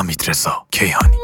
حمیدرضا کیهانی.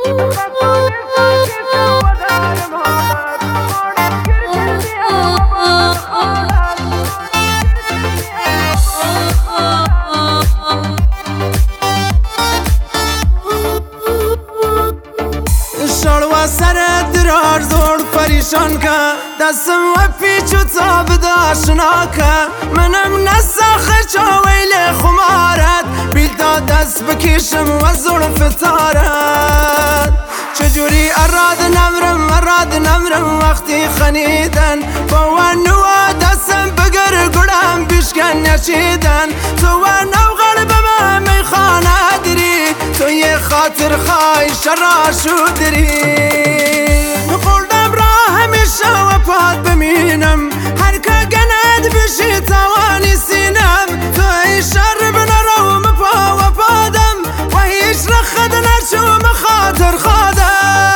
شلوه سر درار زور پریشان که دستم و پیچ و تاب داشنا که منم نسخه چاویل خمارت بیل دا دست بکشم و زور فتارت چجوری اراد نمرم وقتی خنیدن با ونو دستم بگر گرم بیشکن نشیدن تو ونو غرب من میخانه دری تو یه خاطر خواهی شرا شدری قلدم را همیشه و پاد بمینم هر که گند بشی توانی سینم تو ای شر بنرو مپا و پادم و هیچ رخد نشو مخاطر خادم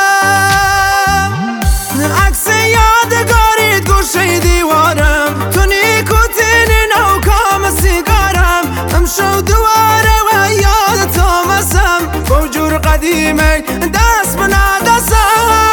عکس یادگاری گوشه دیوارم تو نیکوتین نو کام سیگارم امشو دواره و یاد تو مسم بوجور قدیمه دست بنا دستم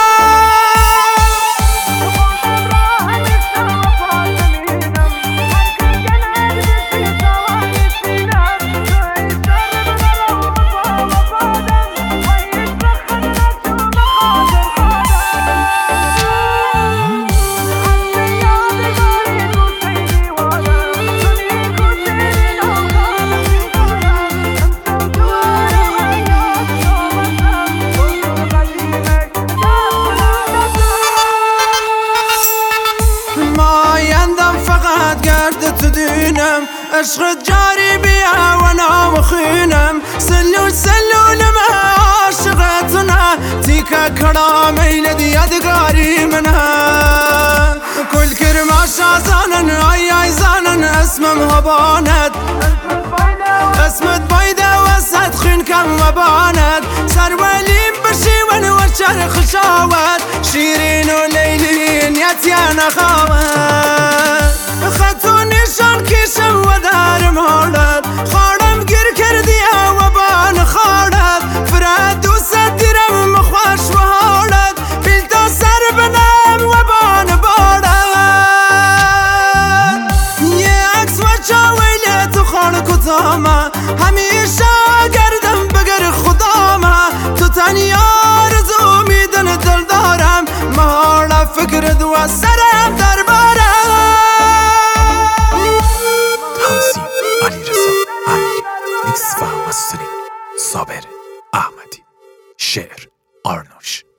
تو دینم عشق جاری بیا و نام خینم سلول ما عاشقتنا تیکا کڑا میل دیادگاری منه کل کرما شازانن آی زانن اسمم هبانت اسمت بایده وسط خین کم و بانت سرولیم بشیون و چرخ شاوت شیرین و لیلین یتیان خواهد خطو نشان کشم و درم حالت خارم گیر کردی و بان خارت فرد دوست دیرم مخوش و حالت بیل تا سر بنم و بان بارت یه عکس و چاویل تو خان کتامه همیشه گردم بگر خدامه تو تنیا رزو میدن دل دارم محاله فکر دو سرم در بارم میکس و مسترینگ صابر احمدی. شعر آرنوش.